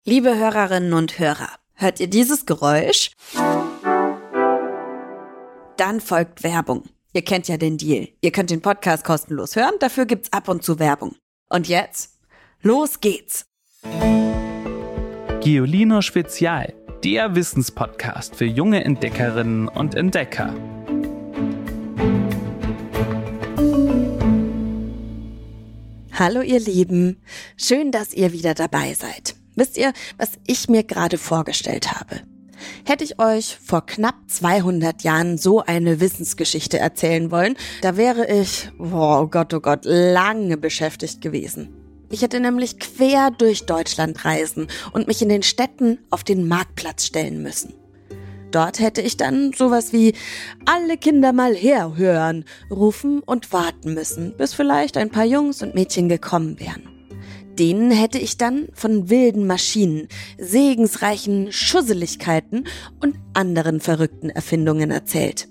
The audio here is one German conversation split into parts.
Liebe Hörerinnen und Hörer, hört ihr dieses Geräusch? Dann folgt Werbung. Ihr kennt ja den Deal. Ihr könnt den Podcast kostenlos hören, dafür gibt's ab und zu Werbung. Und jetzt, los geht's! Geolino Spezial, der Wissenspodcast für junge Entdeckerinnen und Entdecker. Hallo ihr Lieben, schön, dass ihr wieder dabei seid. Wisst ihr, was ich mir gerade vorgestellt habe? Hätte ich euch vor knapp 200 Jahren so eine Wissensgeschichte erzählen wollen, da wäre ich, oh Gott, lange beschäftigt gewesen. Ich hätte nämlich quer durch Deutschland reisen und mich in den Städten auf den Marktplatz stellen müssen. Dort hätte ich dann sowas wie "Alle Kinder mal herhören" rufen und warten müssen, bis vielleicht ein paar Jungs und Mädchen gekommen wären. Denen hätte ich dann von wilden Maschinen, segensreichen Schusseligkeiten und anderen verrückten Erfindungen erzählt.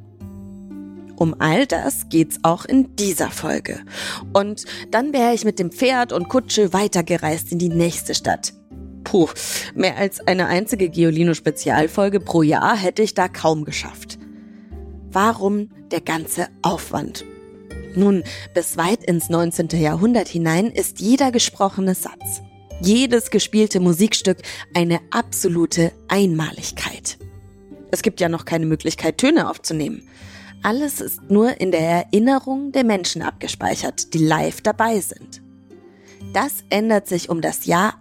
Um all das geht's auch in dieser Folge. Und dann wäre ich mit dem Pferd und Kutsche weitergereist in die nächste Stadt. Puh, mehr als eine einzige Geolino-Spezialfolge pro Jahr hätte ich da kaum geschafft. Warum der ganze Aufwand? Nun, bis weit ins 19. Jahrhundert hinein ist jeder gesprochene Satz, jedes gespielte Musikstück eine absolute Einmaligkeit. Es gibt ja noch keine Möglichkeit, Töne aufzunehmen. Alles ist nur in der Erinnerung der Menschen abgespeichert, die live dabei sind. Das ändert sich um das Jahr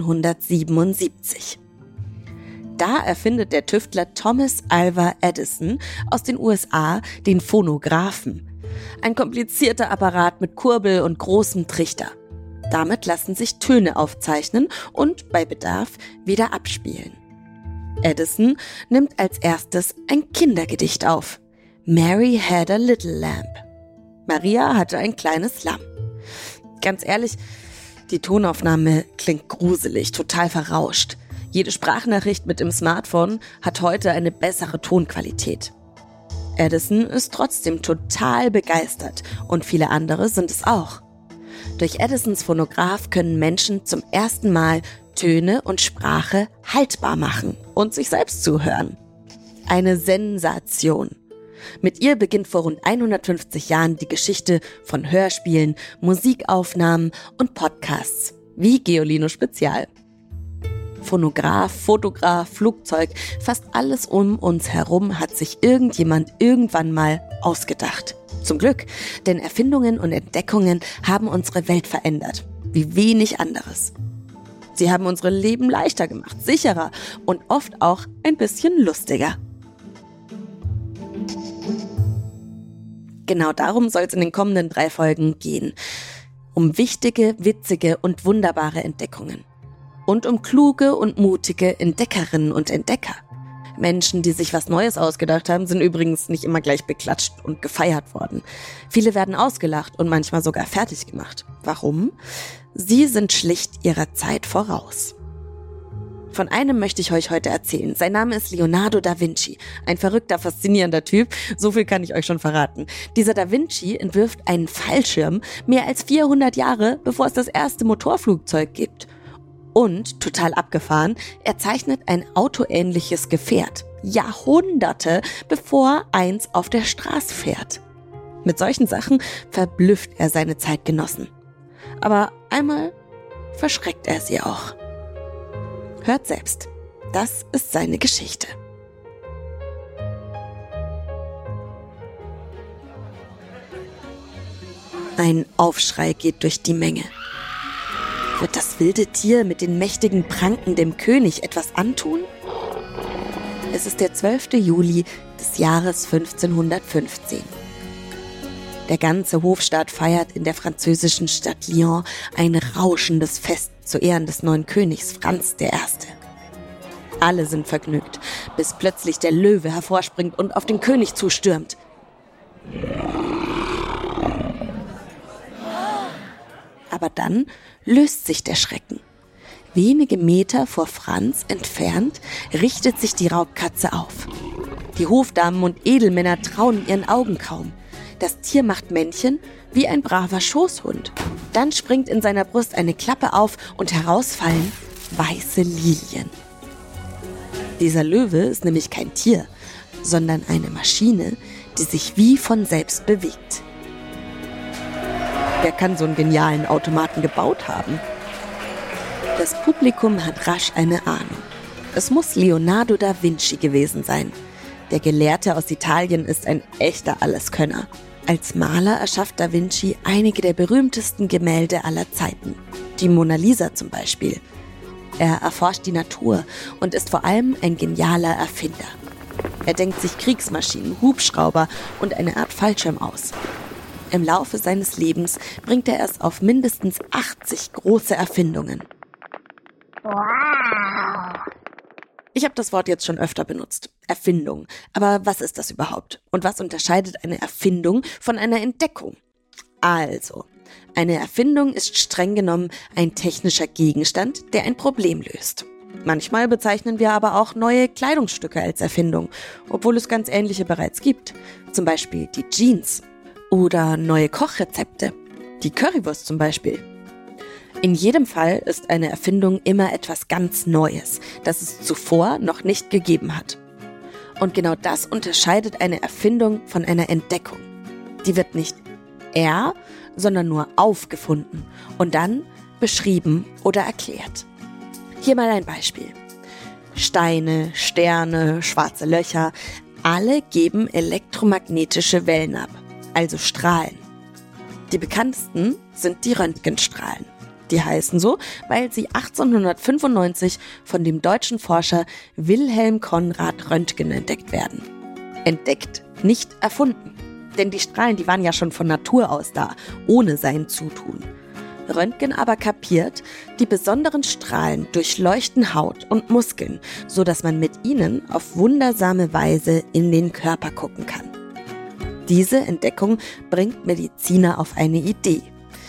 1877. Da erfindet der Tüftler Thomas Alva Edison aus den USA den Phonographen. Ein komplizierter Apparat mit Kurbel und großem Trichter. Damit lassen sich Töne aufzeichnen und bei Bedarf wieder abspielen. Edison nimmt als erstes ein Kindergedicht auf. Mary had a little lamb. Maria hatte ein kleines Lamm. Ganz ehrlich, die Tonaufnahme klingt gruselig, total verrauscht. Jede Sprachnachricht mit dem Smartphone hat heute eine bessere Tonqualität. Edison ist trotzdem total begeistert und viele andere sind es auch. Durch Edisons Phonograph können Menschen zum ersten Mal Töne und Sprache haltbar machen und sich selbst zuhören. Eine Sensation. Mit ihr beginnt vor rund 150 Jahren die Geschichte von Hörspielen, Musikaufnahmen und Podcasts, wie Geolino Spezial. Phonograph, Fotograf, Flugzeug, fast alles um uns herum hat sich irgendjemand irgendwann mal ausgedacht. Zum Glück, denn Erfindungen und Entdeckungen haben unsere Welt verändert, wie wenig anderes. Sie haben unsere Leben leichter gemacht, sicherer und oft auch ein bisschen lustiger. Genau darum soll es in den kommenden 3 Folgen gehen. Um wichtige, witzige und wunderbare Entdeckungen. Und um kluge und mutige Entdeckerinnen und Entdecker. Menschen, die sich was Neues ausgedacht haben, sind übrigens nicht immer gleich beklatscht und gefeiert worden. Viele werden ausgelacht und manchmal sogar fertig gemacht. Warum? Sie sind schlicht ihrer Zeit voraus. Von einem möchte ich euch heute erzählen. Sein Name ist Leonardo da Vinci. Ein verrückter, faszinierender Typ. So viel kann ich euch schon verraten. Dieser da Vinci entwirft einen Fallschirm mehr als 400 Jahre, bevor es das erste Motorflugzeug gibt. Und, total abgefahren, er zeichnet ein autoähnliches Gefährt. Jahrhunderte, bevor eins auf der Straße fährt. Mit solchen Sachen verblüfft er seine Zeitgenossen. Aber einmal verschreckt er sie auch. Hört selbst, das ist seine Geschichte. Ein Aufschrei geht durch die Menge. Wird das wilde Tier mit den mächtigen Pranken dem König etwas antun? Es ist der 12. Juli des Jahres 1515. Der ganze Hofstaat feiert in der französischen Stadt Lyon ein rauschendes Fest zu Ehren des neuen Königs Franz I. Alle sind vergnügt, bis plötzlich der Löwe hervorspringt und auf den König zustürmt. Aber dann löst sich der Schrecken. Wenige Meter vor Franz entfernt richtet sich die Raubkatze auf. Die Hofdamen und Edelmänner trauen ihren Augen kaum. Das Tier macht Männchen wie ein braver Schoßhund. Dann springt in seiner Brust eine Klappe auf und heraus fallen weiße Lilien. Dieser Löwe ist nämlich kein Tier, sondern eine Maschine, die sich wie von selbst bewegt. Wer kann so einen genialen Automaten gebaut haben? Das Publikum hat rasch eine Ahnung. Es muss Leonardo da Vinci gewesen sein. Der Gelehrte aus Italien ist ein echter Alleskönner. Als Maler erschafft da Vinci einige der berühmtesten Gemälde aller Zeiten. Die Mona Lisa zum Beispiel. Er erforscht die Natur und ist vor allem ein genialer Erfinder. Er denkt sich Kriegsmaschinen, Hubschrauber und eine Art Fallschirm aus. Im Laufe seines Lebens bringt er es auf mindestens 80 große Erfindungen. Wow. Ich habe das Wort jetzt schon öfter benutzt. Erfindung. Aber was ist das überhaupt? Und was unterscheidet eine Erfindung von einer Entdeckung? Also, eine Erfindung ist streng genommen ein technischer Gegenstand, der ein Problem löst. Manchmal bezeichnen wir aber auch neue Kleidungsstücke als Erfindung, obwohl es ganz ähnliche bereits gibt. Zum Beispiel die Jeans. Oder neue Kochrezepte. Die Currywurst zum Beispiel. In jedem Fall ist eine Erfindung immer etwas ganz Neues, das es zuvor noch nicht gegeben hat. Und genau das unterscheidet eine Erfindung von einer Entdeckung. Die wird nicht sondern nur aufgefunden und dann beschrieben oder erklärt. Hier mal ein Beispiel. Steine, Sterne, schwarze Löcher, alle geben elektromagnetische Wellen ab, also Strahlen. Die bekanntesten sind die Röntgenstrahlen. Die heißen so, weil sie 1895 von dem deutschen Forscher Wilhelm Conrad Röntgen entdeckt werden. Entdeckt, nicht erfunden. Denn die Strahlen, die waren ja schon von Natur aus da, ohne sein Zutun. Röntgen aber kapiert, die besonderen Strahlen durchleuchten Haut und Muskeln, sodass man mit ihnen auf wundersame Weise in den Körper gucken kann. Diese Entdeckung bringt Mediziner auf eine Idee.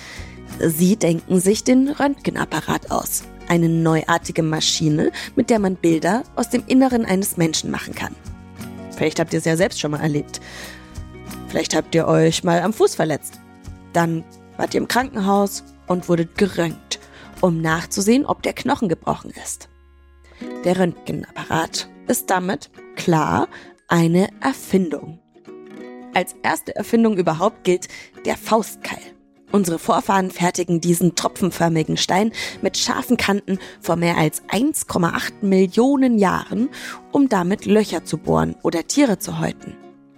Sie denken sich den Röntgenapparat aus, eine neuartige Maschine, mit der man Bilder aus dem Inneren eines Menschen machen kann. Vielleicht habt ihr es ja selbst schon mal erlebt. Vielleicht habt ihr euch mal am Fuß verletzt. Dann wart ihr im Krankenhaus und wurdet geröntgt, um nachzusehen, ob der Knochen gebrochen ist. Der Röntgenapparat ist damit, klar, eine Erfindung. Als erste Erfindung überhaupt gilt der Faustkeil. Unsere Vorfahren fertigen diesen tropfenförmigen Stein mit scharfen Kanten vor mehr als 1,8 Millionen Jahren, um damit Löcher zu bohren oder Tiere zu häuten.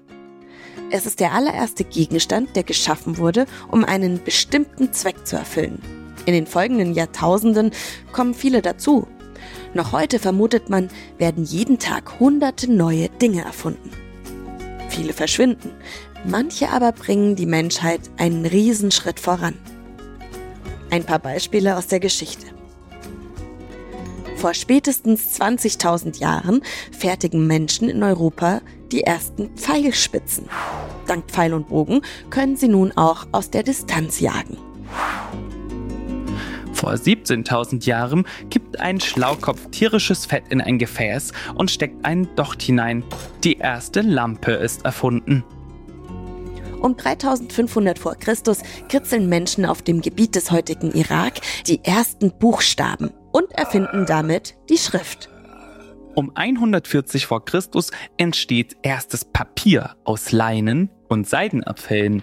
Es ist der allererste Gegenstand, der geschaffen wurde, um einen bestimmten Zweck zu erfüllen. In den folgenden Jahrtausenden kommen viele dazu. Noch heute vermutet man, werden jeden Tag hunderte neue Dinge erfunden. Viele verschwinden, manche aber bringen die Menschheit einen Riesenschritt voran. Ein paar Beispiele aus der Geschichte. Vor spätestens 20.000 Jahren fertigen Menschen in Europa die ersten Pfeilspitzen. Dank Pfeil und Bogen können sie nun auch aus der Distanz jagen. Vor 17.000 Jahren kippt ein Schlaukopf tierisches Fett in ein Gefäß und steckt einen Docht hinein. Die erste Lampe ist erfunden. Um 3500 vor Christus kritzeln Menschen auf dem Gebiet des heutigen Irak die ersten Buchstaben und erfinden damit die Schrift. Um 140 vor Christus entsteht erstes Papier aus Leinen und Seidenabfällen.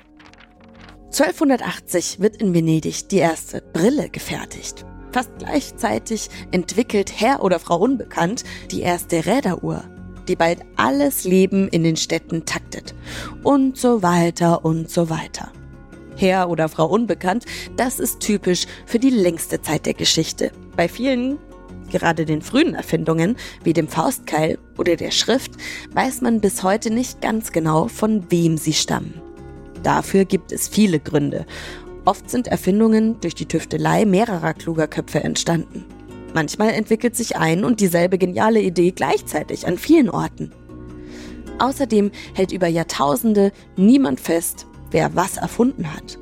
1280 wird in Venedig die erste Brille gefertigt. Fast gleichzeitig entwickelt Herr oder Frau Unbekannt die erste Räderuhr, die bald alles Leben in den Städten taktet. Und so weiter und so weiter. Herr oder Frau Unbekannt, das ist typisch für die längste Zeit der Geschichte. Bei vielen, gerade den frühen Erfindungen, wie dem Faustkeil oder der Schrift, weiß man bis heute nicht ganz genau, von wem sie stammen. Dafür gibt es viele Gründe. Oft sind Erfindungen durch die Tüftelei mehrerer kluger Köpfe entstanden. Manchmal entwickelt sich ein und dieselbe geniale Idee gleichzeitig an vielen Orten. Außerdem hält über Jahrtausende niemand fest, wer was erfunden hat.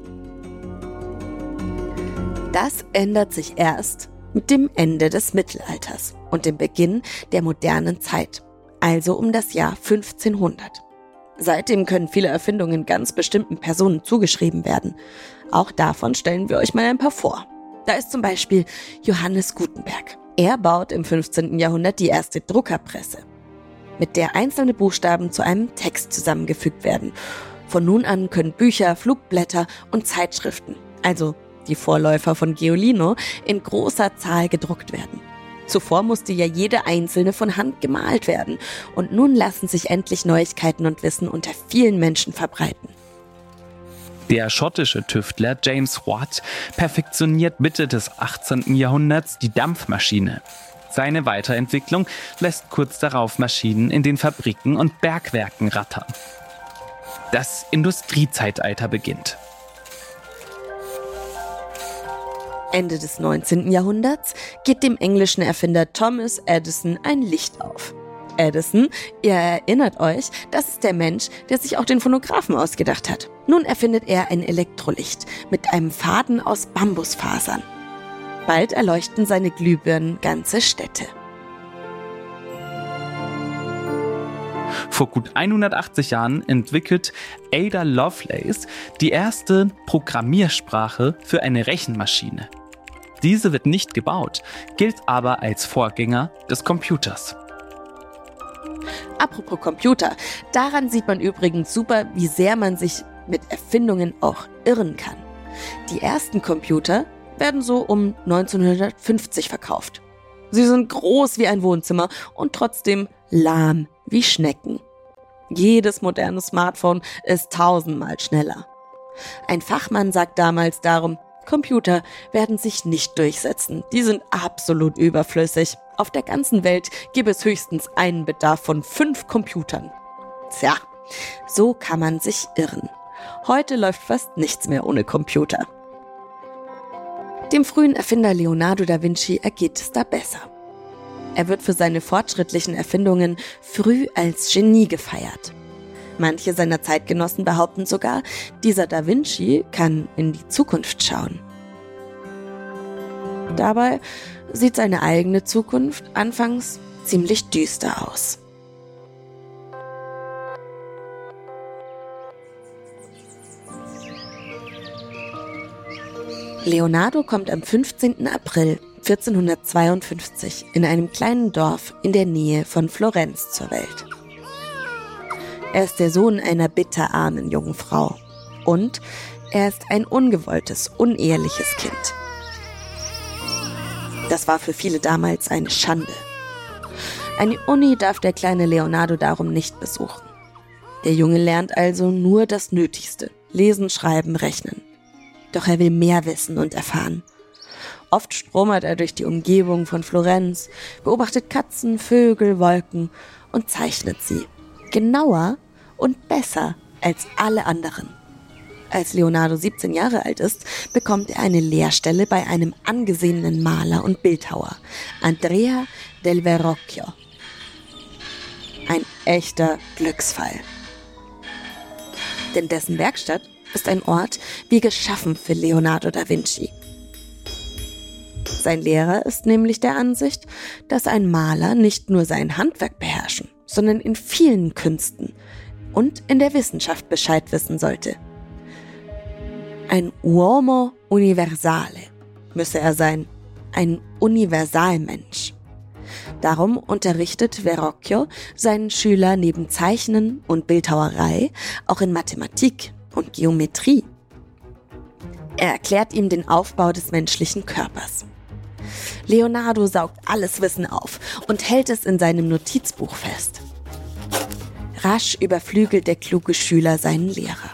Das ändert sich erst mit dem Ende des Mittelalters und dem Beginn der modernen Zeit, also um das Jahr 1500. Seitdem können viele Erfindungen ganz bestimmten Personen zugeschrieben werden. Auch davon stellen wir euch mal ein paar vor. Da ist zum Beispiel Johannes Gutenberg. Er baut im 15. Jahrhundert die erste Druckerpresse, mit der einzelne Buchstaben zu einem Text zusammengefügt werden. Von nun an können Bücher, Flugblätter und Zeitschriften, also die Vorläufer von Giolino, in großer Zahl gedruckt werden. Zuvor musste ja jede einzelne von Hand gemalt werden und nun lassen sich endlich Neuigkeiten und Wissen unter vielen Menschen verbreiten. Der schottische Tüftler James Watt perfektioniert Mitte des 18. Jahrhunderts die Dampfmaschine. Seine Weiterentwicklung lässt kurz darauf Maschinen in den Fabriken und Bergwerken rattern. Das Industriezeitalter beginnt. Ende des 19. Jahrhunderts geht dem englischen Erfinder Thomas Edison ein Licht auf. Edison, ihr erinnert euch, das ist der Mensch, der sich auch den Phonographen ausgedacht hat. Nun erfindet er ein Elektrolicht mit einem Faden aus Bambusfasern. Bald erleuchten seine Glühbirnen ganze Städte. Vor gut 180 Jahren entwickelt Ada Lovelace die erste Programmiersprache für eine Rechenmaschine. Diese wird nicht gebaut, gilt aber als Vorgänger des Computers. Apropos Computer, daran sieht man übrigens super, wie sehr man sich mit Erfindungen auch irren kann. Die ersten Computer werden so um 1950 verkauft. Sie sind groß wie ein Wohnzimmer und trotzdem lahm wie Schnecken. Jedes moderne Smartphone ist 1000-mal schneller. Ein Fachmann sagt damals darum, Computer werden sich nicht durchsetzen. Die sind absolut überflüssig. Auf der ganzen Welt gibt es höchstens einen Bedarf von 5 Computern. Tja, so kann man sich irren. Heute läuft fast nichts mehr ohne Computer. Dem frühen Erfinder Leonardo da Vinci ergeht es da besser. Er wird für seine fortschrittlichen Erfindungen früh als Genie gefeiert. Manche seiner Zeitgenossen behaupten sogar, dieser Da Vinci kann in die Zukunft schauen. Dabei sieht seine eigene Zukunft anfangs ziemlich düster aus. Leonardo kommt am 15. April 1452 in einem kleinen Dorf in der Nähe von Florenz zur Welt. Er ist der Sohn einer bitterarmen jungen Frau und er ist ein ungewolltes, uneheliches Kind. Das war für viele damals eine Schande. Eine Uni darf der kleine Leonardo darum nicht besuchen. Der Junge lernt also nur das Nötigste: Lesen, Schreiben, Rechnen. Doch er will mehr wissen und erfahren. Oft stromert er durch die Umgebung von Florenz, beobachtet Katzen, Vögel, Wolken und zeichnet sie. Genauer und besser als alle anderen. Als Leonardo 17 Jahre alt ist, bekommt er eine Lehrstelle bei einem angesehenen Maler und Bildhauer, Andrea del Verrocchio. Ein echter Glücksfall. Denn dessen Werkstatt ist ein Ort wie geschaffen für Leonardo da Vinci. Sein Lehrer ist nämlich der Ansicht, dass ein Maler nicht nur sein Handwerk beherrschen, sondern in vielen Künsten und in der Wissenschaft Bescheid wissen sollte. Ein uomo universale müsse er sein, ein Universalmensch. Darum unterrichtet Verrocchio seinen Schüler neben Zeichnen und Bildhauerei auch in Mathematik und Geometrie. Er erklärt ihm den Aufbau des menschlichen Körpers. Leonardo saugt alles Wissen auf und hält es in seinem Notizbuch fest. Rasch überflügelt der kluge Schüler seinen Lehrer.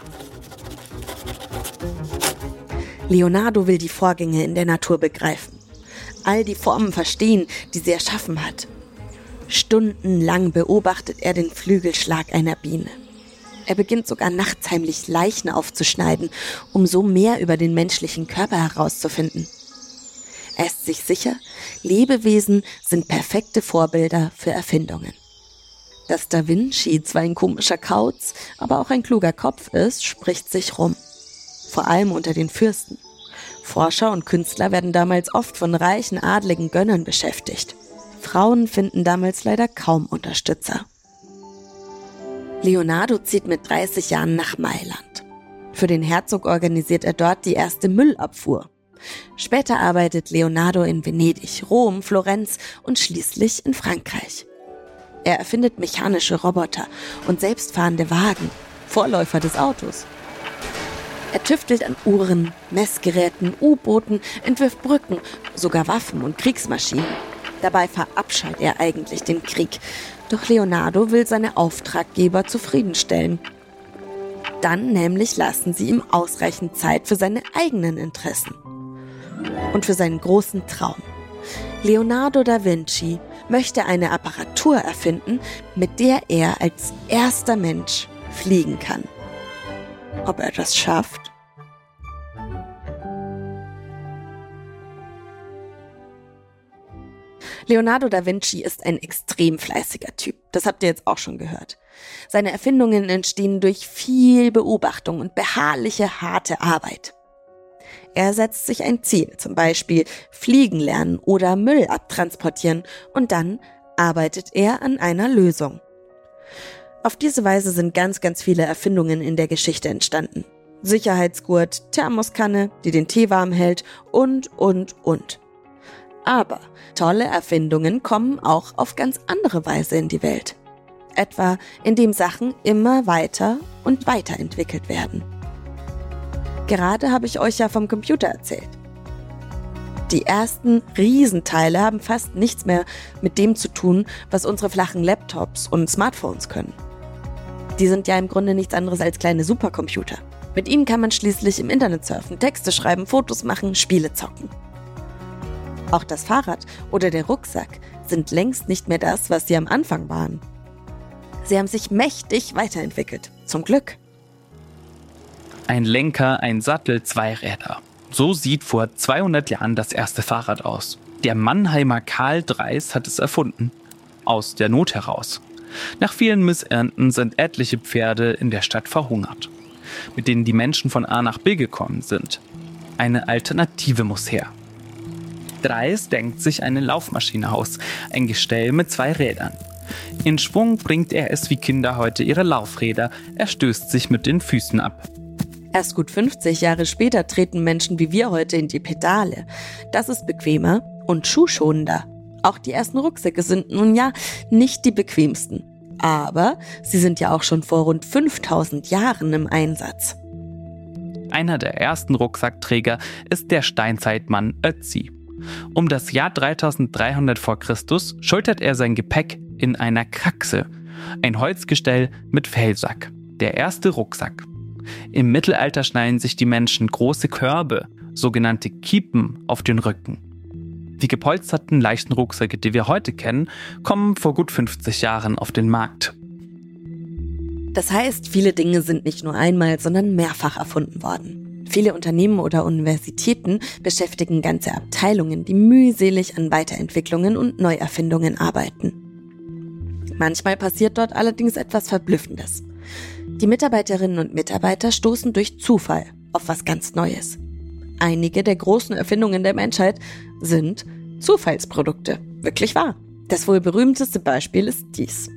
Leonardo will die Vorgänge in der Natur begreifen, all die Formen verstehen, die sie erschaffen hat. Stundenlang beobachtet er den Flügelschlag einer Biene. Er beginnt sogar nachts heimlich Leichen aufzuschneiden, um so mehr über den menschlichen Körper herauszufinden. Er ist sich sicher, Lebewesen sind perfekte Vorbilder für Erfindungen. Dass Da Vinci zwar ein komischer Kauz, aber auch ein kluger Kopf ist, spricht sich rum. Vor allem unter den Fürsten. Forscher und Künstler werden damals oft von reichen, adligen Gönnern beschäftigt. Frauen finden damals leider kaum Unterstützer. Leonardo zieht mit 30 Jahren nach Mailand. Für den Herzog organisiert er dort die erste Müllabfuhr. Später arbeitet Leonardo in Venedig, Rom, Florenz und schließlich in Frankreich. Er erfindet mechanische Roboter und selbstfahrende Wagen, Vorläufer des Autos. Er tüftelt an Uhren, Messgeräten, U-Booten, entwirft Brücken, sogar Waffen und Kriegsmaschinen. Dabei verabscheut er eigentlich den Krieg. Doch Leonardo will seine Auftraggeber zufriedenstellen. Dann nämlich lassen sie ihm ausreichend Zeit für seine eigenen Interessen. Und für seinen großen Traum. Leonardo da Vinci möchte eine Apparatur erfinden, mit der er als erster Mensch fliegen kann. Ob er das schafft? Leonardo da Vinci ist ein extrem fleißiger Typ. Das habt ihr jetzt auch schon gehört. Seine Erfindungen entstehen durch viel Beobachtung und beharrliche, harte Arbeit. Er setzt sich ein Ziel, zum Beispiel fliegen lernen oder Müll abtransportieren, und dann arbeitet er an einer Lösung. Auf diese Weise sind ganz viele Erfindungen in der Geschichte entstanden. Sicherheitsgurt, Thermoskanne, die den Tee warm hält und. Aber tolle Erfindungen kommen auch auf ganz andere Weise in die Welt. Etwa indem Sachen immer weiter und weiterentwickelt werden. Gerade habe ich euch ja vom Computer erzählt. Die ersten Riesenteile haben fast nichts mehr mit dem zu tun, was unsere flachen Laptops und Smartphones können. Die sind ja im Grunde nichts anderes als kleine Supercomputer. Mit ihnen kann man schließlich im Internet surfen, Texte schreiben, Fotos machen, Spiele zocken. Auch das Fahrrad oder der Rucksack sind längst nicht mehr das, was sie am Anfang waren. Sie haben sich mächtig weiterentwickelt. Zum Glück. Ein Lenker, ein Sattel, 2 Räder. So sieht vor 200 Jahren das erste Fahrrad aus. Der Mannheimer Karl Dreis hat es erfunden. Aus der Not heraus. Nach vielen Missernten sind etliche Pferde in der Stadt verhungert, mit denen die Menschen von A nach B gekommen sind. Eine Alternative muss her. Dreis denkt sich eine Laufmaschine aus, ein Gestell mit 2 Rädern. In Schwung bringt er es wie Kinder heute ihre Laufräder, er stößt sich mit den Füßen ab. Erst gut 50 Jahre später treten Menschen wie wir heute in die Pedale. Das ist bequemer und schuhschonender. Auch die ersten Rucksäcke sind nun ja nicht die bequemsten. Aber sie sind ja auch schon vor rund 5000 Jahren im Einsatz. Einer der ersten Rucksackträger ist der Steinzeitmann Ötzi. Um das Jahr 3300 vor Christus schultert er sein Gepäck in einer Kraxe, ein Holzgestell mit Fellsack, der erste Rucksack. Im Mittelalter schnallen sich die Menschen große Körbe, sogenannte Kiepen, auf den Rücken. Die gepolsterten leichten Rucksäcke, die wir heute kennen, kommen vor gut 50 Jahren auf den Markt. Das heißt, viele Dinge sind nicht nur einmal, sondern mehrfach erfunden worden. Viele Unternehmen oder Universitäten beschäftigen ganze Abteilungen, die mühselig an Weiterentwicklungen und Neuerfindungen arbeiten. Manchmal passiert dort allerdings etwas Verblüffendes. Die Mitarbeiterinnen und Mitarbeiter stoßen durch Zufall auf was ganz Neues. Einige der großen Erfindungen der Menschheit sind Zufallsprodukte. Wirklich wahr. Das wohl berühmteste Beispiel ist dies.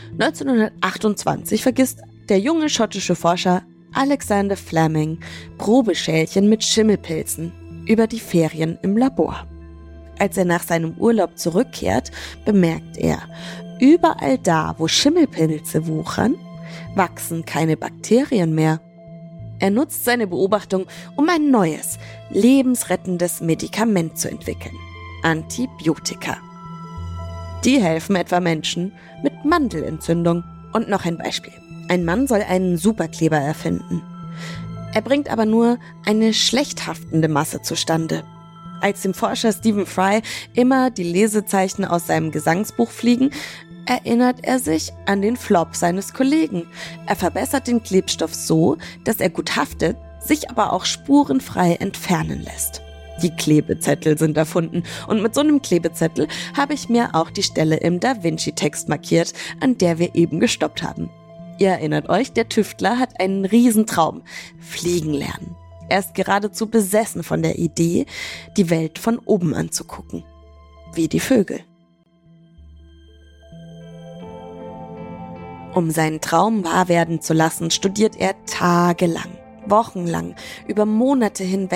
1928 vergisst der junge schottische Forscher Alexander Fleming Probeschälchen mit Schimmelpilzen über die Ferien im Labor. Als er nach seinem Urlaub zurückkehrt, bemerkt er, überall da, wo Schimmelpilze wuchern, wachsen keine Bakterien mehr. Er nutzt seine Beobachtung, um ein neues, lebensrettendes Medikament zu entwickeln. Antibiotika. Die helfen etwa Menschen mit Mandelentzündung. Und noch ein Beispiel. Ein Mann soll einen Superkleber erfinden. Er bringt aber nur eine schlecht haftende Masse zustande. Als dem Forscher Stephen Fry immer die Lesezeichen aus seinem Gesangsbuch fliegen, erinnert er sich an den Flop seines Kollegen. Er verbessert den Klebstoff so, dass er gut haftet, sich aber auch spurenfrei entfernen lässt. Die Klebezettel sind erfunden und mit so einem Klebezettel habe ich mir auch die Stelle im Da Vinci-Text markiert, an der wir eben gestoppt haben. Ihr erinnert euch, der Tüftler hat einen Riesentraum: Fliegen lernen. Er ist geradezu besessen von der Idee, die Welt von oben anzugucken. Wie die Vögel. Um seinen Traum wahr werden zu lassen, studiert er tagelang, wochenlang, über Monate hinweg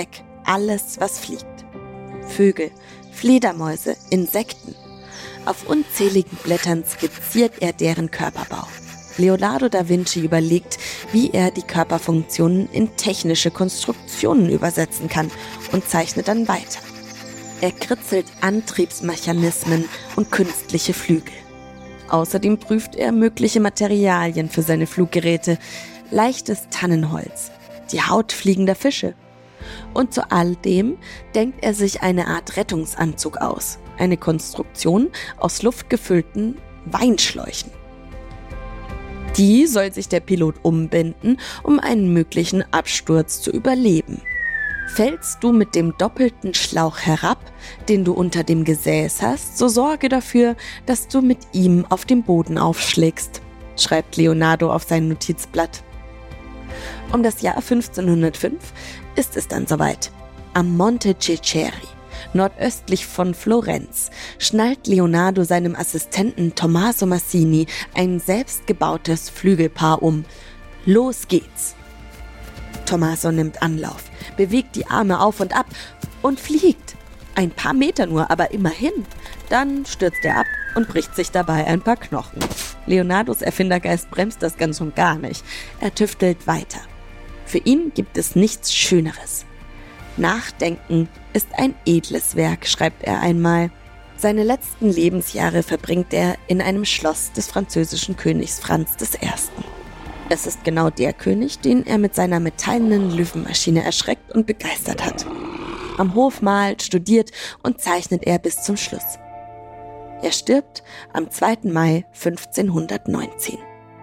alles, was fliegt. Vögel, Fledermäuse, Insekten. Auf unzähligen Blättern skizziert er deren Körperbau. Leonardo da Vinci überlegt, wie er die Körperfunktionen in technische Konstruktionen übersetzen kann und zeichnet dann weiter. Er kritzelt Antriebsmechanismen und künstliche Flügel. Außerdem prüft er mögliche Materialien für seine Fluggeräte, leichtes Tannenholz, die Haut fliegender Fische. Und zu all dem denkt er sich eine Art Rettungsanzug aus, eine Konstruktion aus luftgefüllten Weinschläuchen. Die soll sich der Pilot umbinden, um einen möglichen Absturz zu überleben. Fällst du mit dem doppelten Schlauch herab, den du unter dem Gesäß hast, so sorge dafür, dass du mit ihm auf dem Boden aufschlägst, schreibt Leonardo auf sein Notizblatt. Um das Jahr 1505 ist es dann soweit. Am Monte Ceccheri, nordöstlich von Florenz, schnallt Leonardo seinem Assistenten Tommaso Massini ein selbstgebautes Flügelpaar um. Los geht's! Tommaso nimmt Anlauf, bewegt die Arme auf und ab und fliegt. Ein paar Meter nur, aber immerhin. Dann stürzt er ab und bricht sich dabei ein paar Knochen. Leonardos Erfindergeist bremst das ganz und gar nicht. Er tüftelt weiter. Für ihn gibt es nichts Schöneres. Nachdenken ist ein edles Werk, schreibt er einmal. Seine letzten Lebensjahre verbringt er in einem Schloss des französischen Königs Franz I. Es ist genau der König, den er mit seiner metallenen Löwenmaschine erschreckt und begeistert hat. Am Hof malt, studiert und zeichnet er bis zum Schluss. Er stirbt am 2. Mai 1519.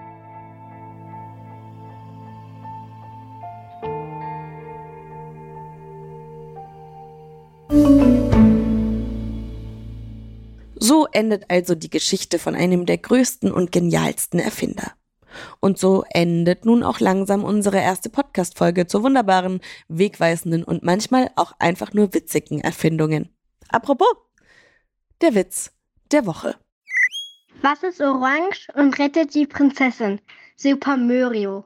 So endet also die Geschichte von einem der größten und genialsten Erfinder. Und so endet nun auch langsam unsere erste Podcast-Folge zur wunderbaren, wegweisenden und manchmal auch einfach nur witzigen Erfindungen. Apropos, der Witz der Woche. Was ist orange und rettet die Prinzessin? Super Mario.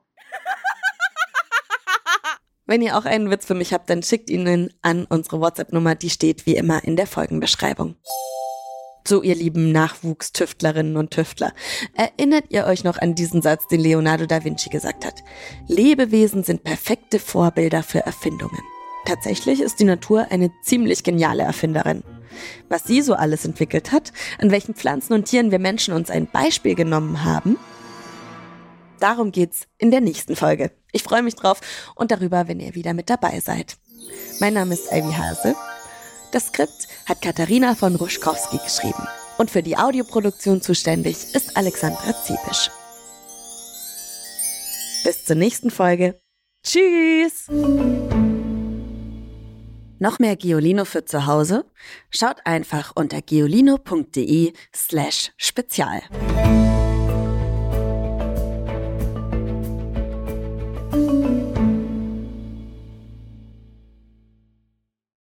Wenn ihr auch einen Witz für mich habt, dann schickt ihn an unsere WhatsApp-Nummer, die steht wie immer in der Folgenbeschreibung. So, ihr lieben Nachwuchstüftlerinnen und Tüftler, erinnert ihr euch noch an diesen Satz, den Leonardo da Vinci gesagt hat? Lebewesen sind perfekte Vorbilder für Erfindungen. Tatsächlich ist die Natur eine ziemlich geniale Erfinderin. Was sie so alles entwickelt hat, an welchen Pflanzen und Tieren wir Menschen uns ein Beispiel genommen haben, darum geht's in der nächsten Folge. Ich freue mich drauf und darüber, wenn ihr wieder mit dabei seid. Mein Name ist Ivy Hase. Das Skript hat Katharina von Ruschkowski geschrieben. Und für die Audioproduktion zuständig ist Alexandra Ziepisch. Bis zur nächsten Folge. Tschüss! Noch mehr Geolino für zu Hause? Schaut einfach unter geolino.de/spezial.